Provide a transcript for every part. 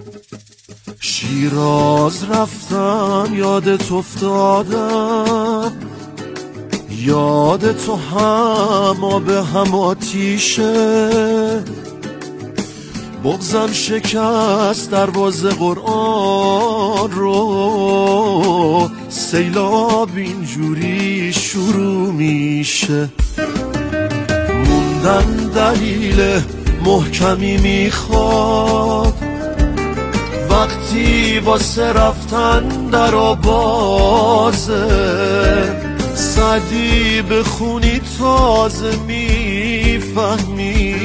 شیراز رفتم یادت افتادم، یاد تو هم آب هم آتیشه، بغضم شکست دروازه قرآن رو، سیلاب اینجوری شروع میشه. موندن دلیل محکمی میخواد، وقتی واسه رفتن در بازه، سعدی بخونی تازه میفهمی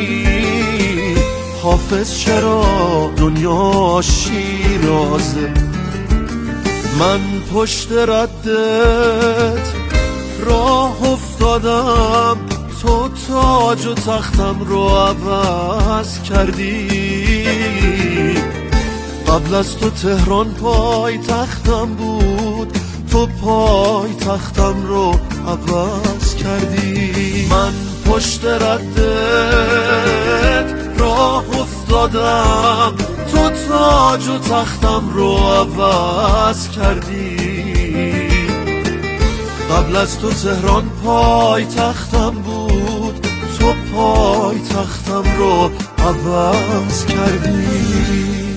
حافظ چرا دنیا شیرازه. من پشت ردت راه افتادم، تو تاج و تختم رو عوض کردی. قبل از تو تهران پای تختم بود، تو پای تختم رو عوض کردی. من پشت ردت راه افتادم، تو تاج و تختم رو عوض کردی. قبل از تو تهران پای تختم بود، تو پای تختم رو عوض کردی.